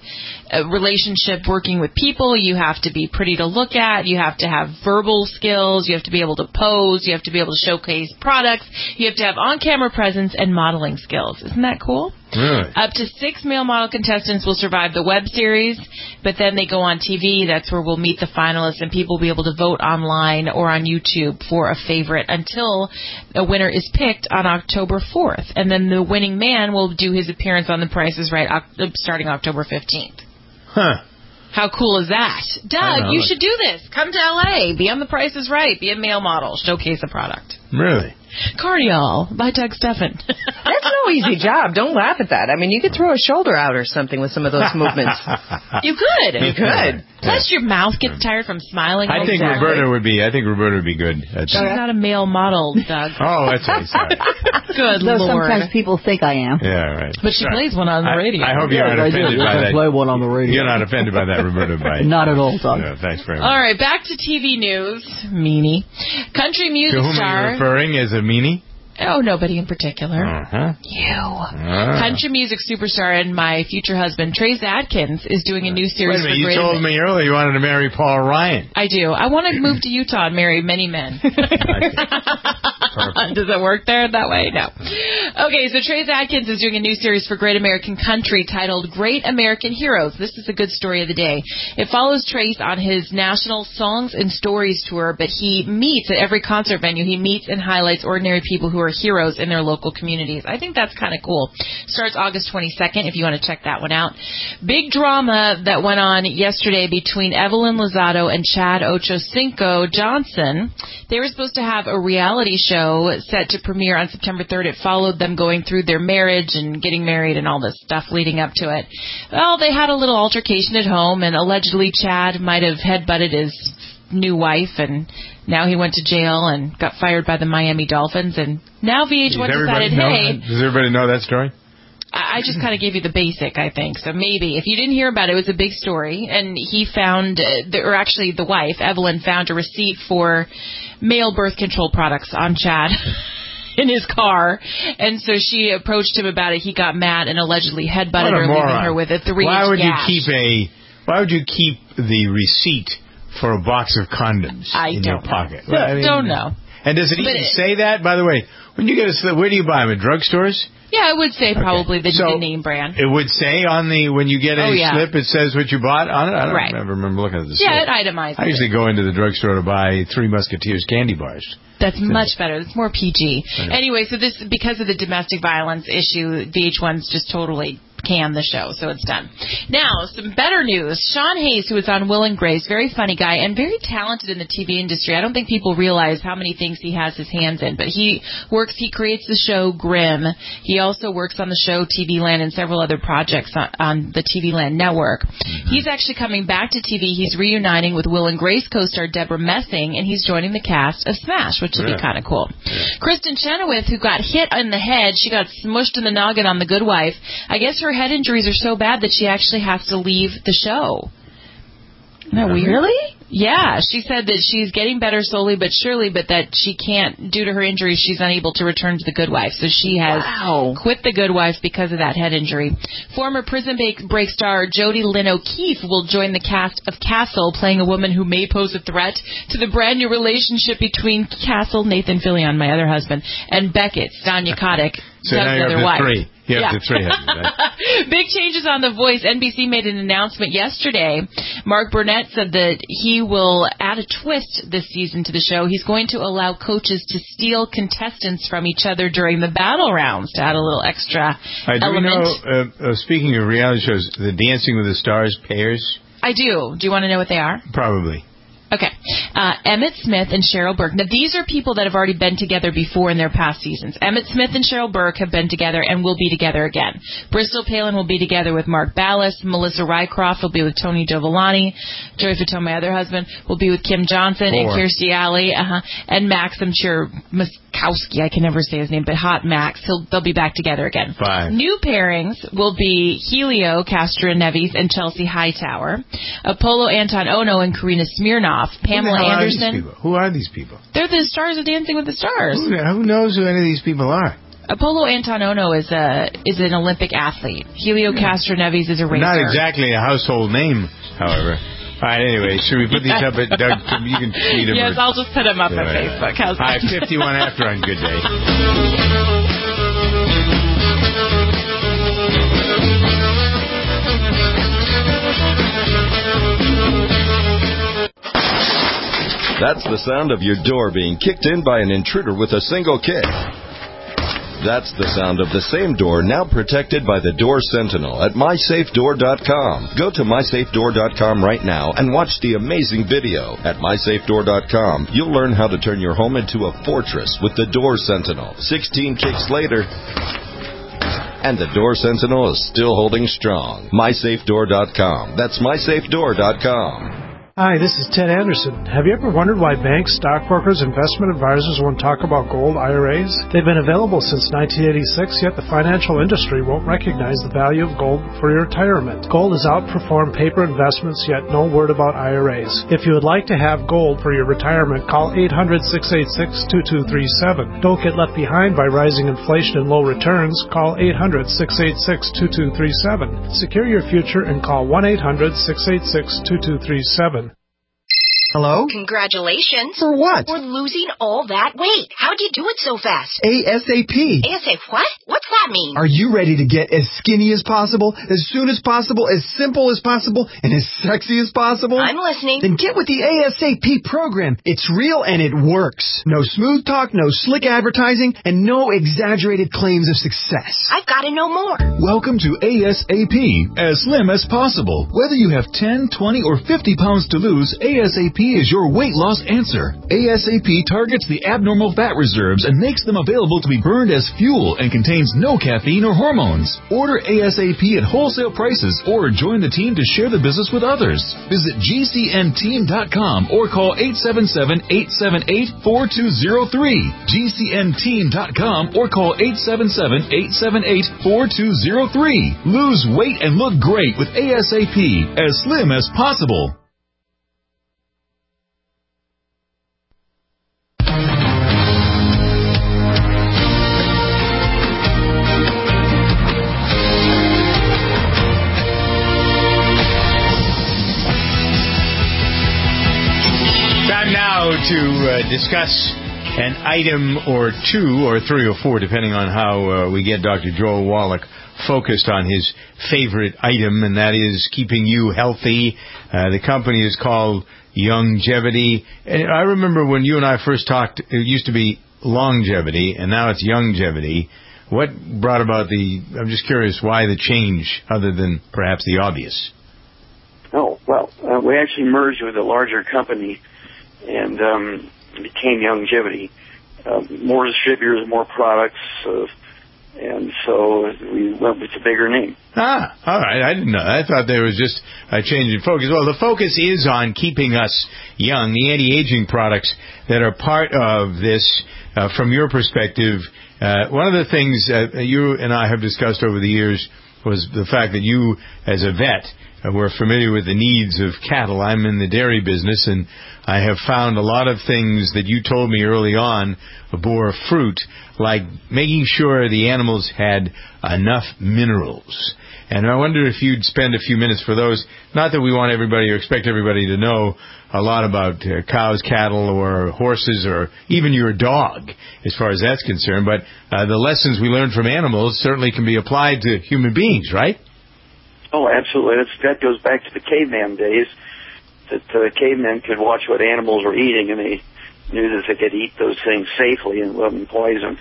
a relationship working with people. You have to be pretty to look at. You have to have verbal skills. You have to be able to pose. You have to be able to showcase products. You have to have on-camera presence and modeling skills. Isn't that cool? Really? Up to six male model contestants will survive the web series, but then they go on T V. That's where we'll meet the finalists, and people will be able to vote online or on YouTube for a favorite until a winner is picked on October fourth. And then the winning man will do his appearance on The Price is Right starting October fifteenth. Huh. How cool is that? Doug, you should do this. Come to L A. Be on The Price is Right. Be a male model. Showcase a product. Really? Cardiol by Doug Steffen. That's no easy job. Don't laugh at that. I mean, you could throw a shoulder out or something with some of those movements. You could. You could. Plus, your mouth gets tired from smiling. I think exactly. Roberta would be. I think Roberta would be good. At She's not a male model, Doug. Oh, that's right. Sorry. Good Though Lord. sometimes people think I am. Yeah, right. But she Sorry. plays one on the radio. I, I hope you're Yeah, not I offended do. by I that. play one on the radio. You're not offended by that, Roberta. By Not at all, Doug. Yeah, thanks very much. All right, back to T V news. Meanie. Country music To whom star. are you referring as a meanie? Oh, nobody in particular. Uh-huh. You. Ah. Country music superstar and my future husband, Trace Adkins, is doing a new series Wait a minute, for you Great told me earlier you wanted to marry Paul Ryan. I do. I want to move to Utah and marry many men. Does it work there that way? No. Okay, so Trace Adkins is doing a new series for Great American Country titled Great American Heroes. This is a good story of the day. It follows Trace on his national Songs and Stories tour, but he meets at every concert venue. He meets and highlights ordinary people who are heroes in their local communities. I think that's kind of cool. Starts August twenty-second if you want to check that one out. Big drama that went on yesterday between Evelyn Lozado and Chad Ochocinco Johnson. They were supposed to have a reality show set to premiere on September third. It followed them going through their marriage and getting married and all this stuff leading up to it. Well, they had a little altercation at home, and allegedly Chad might have headbutted his new wife, and now he went to jail and got fired by the Miami Dolphins, and now V H one Does decided, know, hey... Does everybody know that story? I just kind of gave you the basic, I think. So maybe. If you didn't hear about it, it was a big story. And he found, uh, the, or actually the wife, Evelyn, found a receipt for male birth control products on Chad in his car. And so she approached him about it. He got mad and allegedly headbutted her, moron. leaving her with a three-inch Why would gash. you keep a? Why would you keep the receipt for a box of condoms I in don't your pocket? know. Well, I mean, don't know. And does it But even it- say that? By the way, when you get a slip, where do you buy them? At drugstores? Yeah, I would say probably the, So, the name brand. It would say on the when you get a Oh, yeah. slip, it says what you bought on it. I don't Right. remember, remember looking at the Yeah, slip. it itemizes I usually it. go into the drugstore to buy Three Musketeers candy bars. That's much better. It's more P G. Okay. Anyway, so this, because of the domestic violence issue, V H one's just totally canned the show, so it's done. Now, some better news. Sean Hayes, who was on Will and Grace, very funny guy and very talented in the T V industry. I don't think people realize how many things he has his hands in, but he works, he creates the show Grimm. He also works on the show T V Land and several other projects on, on the T V Land network. Mm-hmm. He's actually coming back to T V. He's reuniting with Will and Grace co-star Deborah Messing, and he's joining the cast of Smash, which will Yeah. be kind of cool. Yeah. Kristen Chenoweth, who got hit in the head, she got smushed in the noggin on The Good Wife. I guess her head injuries are so bad that she actually has to leave the show. Isn't that weird? Really? Yeah, she said that she's getting better slowly but surely, but that she can't, due to her injuries, she's unable to return to The Good Wife. So she has wow. quit The Good Wife because of that head injury. Former Prison Break star Jodie Lynn O'Keefe will join the cast of Castle, playing a woman who may pose a threat to the brand new relationship between Castle, Nathan Fillion, my other husband, and Beckett, Stanya Kotick, So Doug's now you're other up to wife. three. You're yeah. up to three. Right? Big changes on The Voice. N B C made an announcement yesterday. Mark Burnett said that he will add a twist this season to the show. He's going to allow coaches to steal contestants from each other during the battle rounds to add a little extra Right, do element. we know, uh, uh, speaking of reality shows, the Dancing with the Stars pairs? I do. Do you want to know what they are? Probably. Okay. Uh, Emmett Smith and Cheryl Burke. Now, these are people that have already been together before in their past seasons. Emmett Smith and Cheryl Burke have been together and will be together again. Bristol Palin will be together with Mark Ballas. Melissa Rycroft will be with Tony Dovolani. Joey Fatone, my other husband, will be with Kim Johnson. Four. And Kirstie Alley. Uh-huh. And Max, I'm sure, Muskowski, I can never say his name, but Hot Max. He'll, they'll be back together again. Five. New pairings will be Helio Castroneves and Chelsea Hightower. Apollo Anton Ono and Karina Smirnoff. Pamela Who the hell Anderson. Are these people? Who are these people? They're the stars of Dancing with the Stars. Who, who knows who any of these people are? Apollo Antonono is a is an Olympic athlete. Helio Castroneves is a racer. Not exactly a household name, however. All right, anyway, should we put these up at Doug? You can tweet them. Yes, or, I'll just put them up yeah, on Facebook. How's Hi, that? fifty-one after on Good Day. That's the sound of your door being kicked in by an intruder with a single kick. That's the sound of the same door now protected by the Door Sentinel at my safe door dot com. Go to my safe door dot com right now and watch the amazing video. At my safe door dot com, you'll learn how to turn your home into a fortress with the Door Sentinel. sixteen kicks later, and the Door Sentinel is still holding strong. my safe door dot com. That's my safe door dot com. Hi, this is Ted Anderson. Have you ever wondered why banks, stockbrokers, investment advisors won't talk about gold I R As? They've been available since nineteen eighty-six, yet the financial industry won't recognize the value of gold for your retirement. Gold has outperformed paper investments, yet no word about I R As. If you would like to have gold for your retirement, call eight hundred, six eight six, two two three seven. Don't get left behind by rising inflation and low returns. Call eight hundred, six eight six, two two three seven. Secure your future and call one eight hundred, six eight six, two two three seven. Hello? Congratulations. For what? For losing all that weight. How'd you do it so fast? ASAP. ASAP what? What's that mean? Are you ready to get as skinny as possible, as soon as possible, as simple as possible, and as sexy as possible? I'm listening. Then get with the ASAP program. It's real and it works. No smooth talk, no slick advertising, and no exaggerated claims of success. I've got to know more. Welcome to ASAP, as slim as possible. Whether you have ten, twenty, or fifty pounds to lose, ASAP is your weight loss answer. ASAP targets the abnormal fat reserves and makes them available to be burned as fuel and contains no caffeine or hormones. Order ASAP at wholesale prices or join the team to share the business with others. Visit G C N team dot com or call eight seven seven, eight seven eight, four two zero three. G C N team dot com or call eight seven seven, eight seven eight, four two zero three. Lose weight and look great with ASAP, as slim as possible. To uh, discuss an item or two or three or four, depending on how uh, we get Doctor Joel Wallach focused on his favorite item, and that is keeping you healthy. Uh, the company is called Youngevity. And I remember when you and I first talked, it used to be Longevity, and now it's Youngevity. What brought about the, I'm just curious, why the change, other than perhaps the obvious? Oh, well, uh, we actually merged with a larger company and um, became Youngevity. Uh, more distributors, more products, uh, and so we went with a bigger name. Ah, all right. I didn't know. I thought there was just a change in focus. Well, the focus is on keeping us young, the anti-aging products that are part of this. Uh, from your perspective, uh, one of the things uh, you and I have discussed over the years was the fact that you, as a vet, uh, were familiar with the needs of cattle. I'm in the dairy business, and I have found a lot of things that you told me early on bore fruit, like making sure the animals had enough minerals. And I wonder if you'd spend a few minutes for those. Not that we want everybody or expect everybody to know a lot about uh, cows, cattle, or horses, or even your dog, as far as that's concerned. But uh, the lessons we learn from animals certainly can be applied to human beings, right? Oh, absolutely. That's, that goes back to the caveman days, that uh, cavemen could watch what animals were eating, and they knew that they could eat those things safely and wasn't poisoned.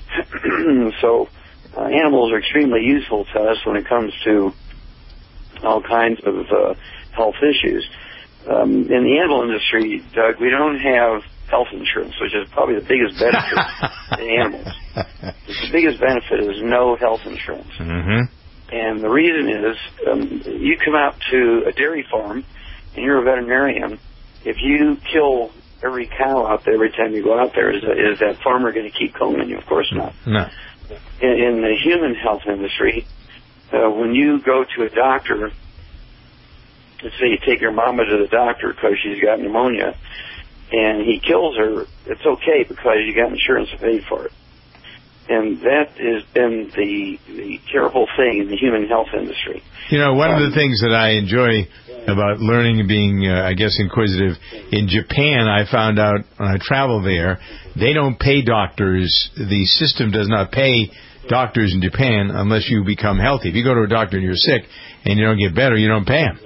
So uh, animals are extremely useful to us when it comes to all kinds of uh, health issues. Um, in the animal industry, Doug, we don't have health insurance, which is probably the biggest benefit to animals. The biggest benefit is no health insurance. Mm-hmm. And the reason is, um, you come out to a dairy farm, and you're a veterinarian. If you kill every cow out there every time you go out there, is, is that farmer going to keep cloning you? Of course not. No. In, in the human health industry, uh, when you go to a doctor, let's say you take your mama to the doctor because she's got pneumonia, and he kills her, it's okay because you got insurance to pay for it. and that has been the the terrible thing in the human health industry. You know, one um, of the things that I enjoy about learning and being, uh, I guess, inquisitive, in Japan, I found out when I traveled there, they don't pay doctors. The system does not pay doctors in Japan unless you become healthy. If you go to a doctor and you're sick and you don't get better, you don't pay them.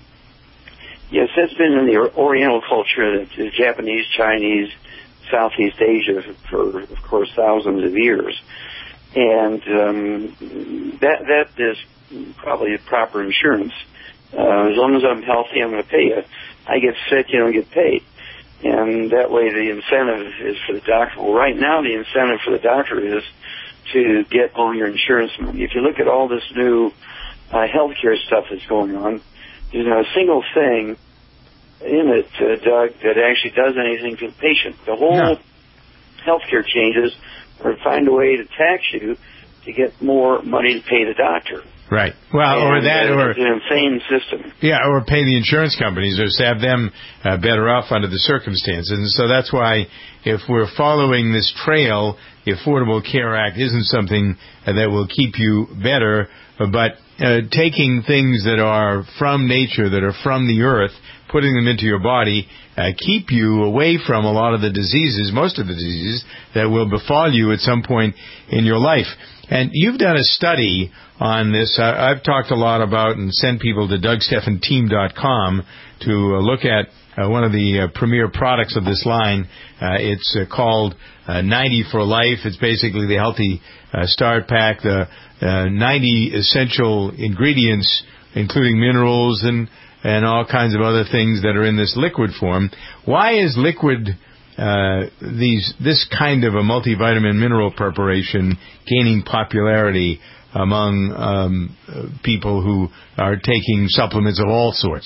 Yes, that's been in the Oriental culture, the Japanese, Chinese, Southeast Asia for, of course, thousands of years. And um, that that is probably proper insurance. Uh, as long as I'm healthy, I'm going to pay you. I get sick, you don't get paid. And that way the incentive is for the doctor. Well, right now the incentive for the doctor is to get all your insurance money. If you look at all this new uh, healthcare stuff that's going on, there's not a single thing in it, uh, Doug, that actually does anything to the patient. The whole no. healthcare changes are to find a way to tax you to get more money to pay the doctor. Right. Well, and, or that, uh, or it's an insane system. Yeah, or pay the insurance companies, or to have them uh, better off under the circumstances. And so that's why, if we're following this trail, the Affordable Care Act isn't something uh, that will keep you better, but uh, taking things that are from nature, that are from the earth, putting them into your body, uh, keep you away from a lot of the diseases, most of the diseases that will befall you at some point in your life. And you've done a study on this. Uh, I've talked a lot about and sent people to Doug Stephan Team dot com to uh, look at uh, one of the uh, premier products of this line. Uh, it's uh, called uh, ninety for Life. It's basically the Healthy uh, Start Pack, the uh, ninety essential ingredients, including minerals and, and all kinds of other things that are in this liquid form. Why is liquid Uh, these this kind of a multivitamin mineral preparation gaining popularity among um, people who are taking supplements of all sorts?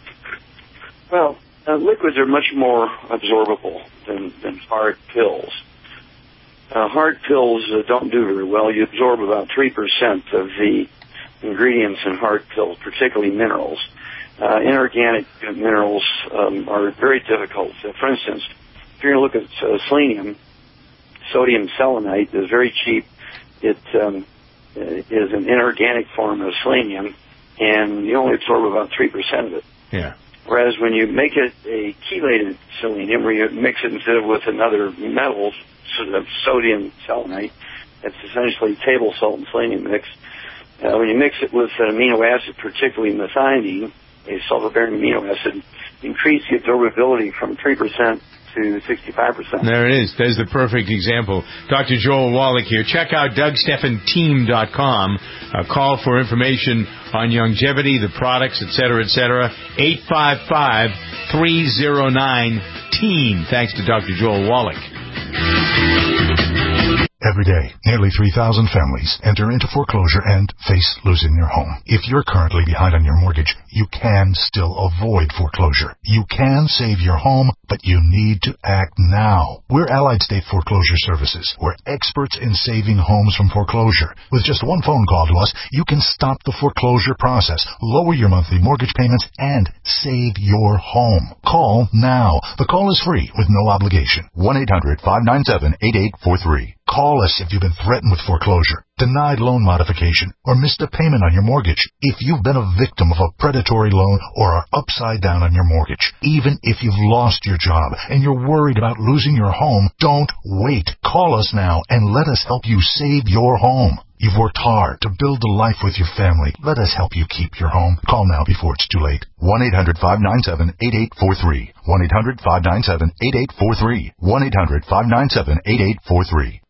Well, uh, liquids are much more absorbable than, than hard pills. Uh, hard pills uh, don't do very well. You absorb about three percent of the ingredients in hard pills, particularly minerals. Uh, inorganic minerals um, are very difficult. Uh, for instance, if you're going to look at uh, selenium, sodium selenite is very cheap. It um, is an inorganic form of selenium, and you only absorb about three percent of it. Yeah. Whereas when you make it a chelated selenium, where you mix it instead of with another metal, sort of sodium selenite, that's essentially table salt and selenium mix. Uh, when you mix it with an amino acid, particularly methionine, a sulfur-bearing amino acid, increase the absorbability from three percent to sixty-five percent. There it is. There's the perfect example. Doctor Joel Wallach here. Check out Doug Stephan Team dot com. Uh, call for information on longevity, the products, et cetera, et cetera. eight five five, three oh nine, team. Thanks to Doctor Joel Wallach. Every day, nearly three thousand families enter into foreclosure and face losing their home. If you're currently behind on your mortgage, you can still avoid foreclosure. You can save your home, but you need to act now. We're Allied State Foreclosure Services. We're experts in saving homes from foreclosure. With just one phone call to us, you can stop the foreclosure process, lower your monthly mortgage payments, and save your home. Call now. The call is free with no obligation. one eight hundred, five nine seven, eight eight four three. Call us if you've been threatened with foreclosure, denied loan modification, or missed a payment on your mortgage. If you've been a victim of a predatory loan or are upside down on your mortgage, even if you've lost your job and you're worried about losing your home, don't wait. Call us now and let us help you save your home. You've worked hard to build a life with your family. Let us help you keep your home. Call now before it's too late. one eight hundred, five nine seven, eight eight four three. one eight hundred, five nine seven, eight eight four three. one eight hundred, five nine seven, eight eight four three.